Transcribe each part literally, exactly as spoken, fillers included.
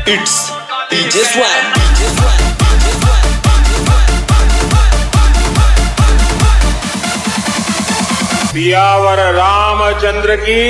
It's D J Swag. पियावर Ramchandra की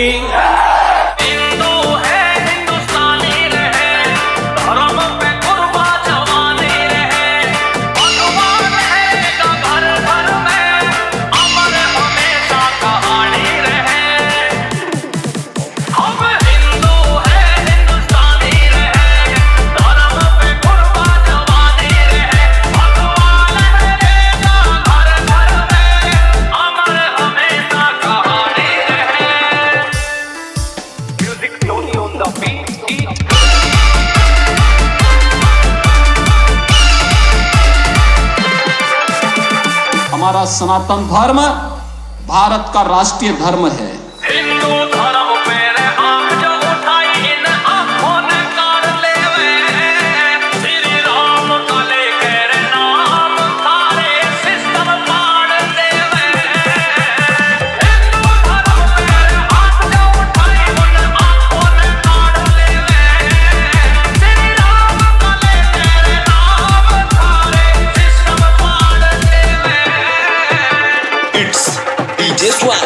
हमारा सनातन धर्म भारत का राष्ट्रीय धर्म है। हिंदू धर्म पे आंख जो उठाई इन आंखों ने काट लेवे, श्री राम का लेकर नाम सारे सिस्टम पाड़ देवे। हिंदू धर्म पे आंख जो उठाई इन आंखों ने काट लेवे, श्री राम का लेकर नाम सारे सिस्टम पाड़ देवे। It's D J Swag.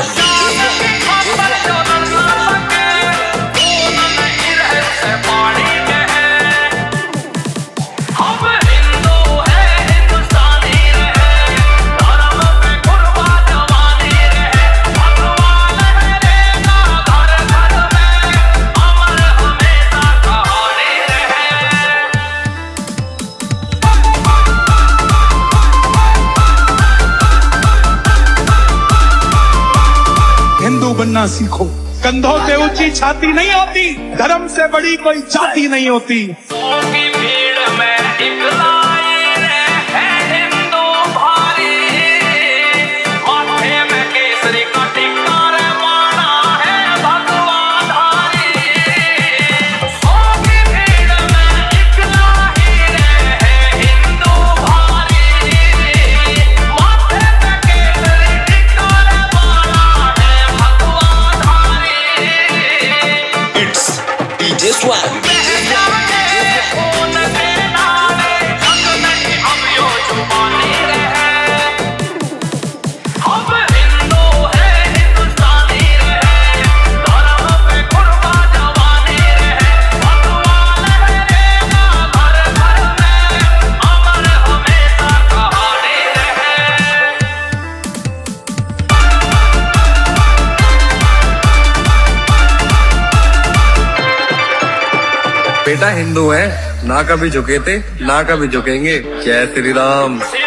Hindu बनना सीखो, कंधों से ऊंची छाती नहीं होती, धर्म से बड़ी कोई जाति नहीं होती। सौ की भीड़ में इकलाई है हिंदू भारी, माथे में केसरी का टिक्का रे माना है भगवान धारी। सौ की भीड़ में इकलाई है हिंदू भारी, माथे में केसरी टिक्का रे माना है भगवान धारी। It's D J Swag. बेटा हिंदू है, ना कभी झुके थे ना कभी झुकेंगे। जय श्री राम।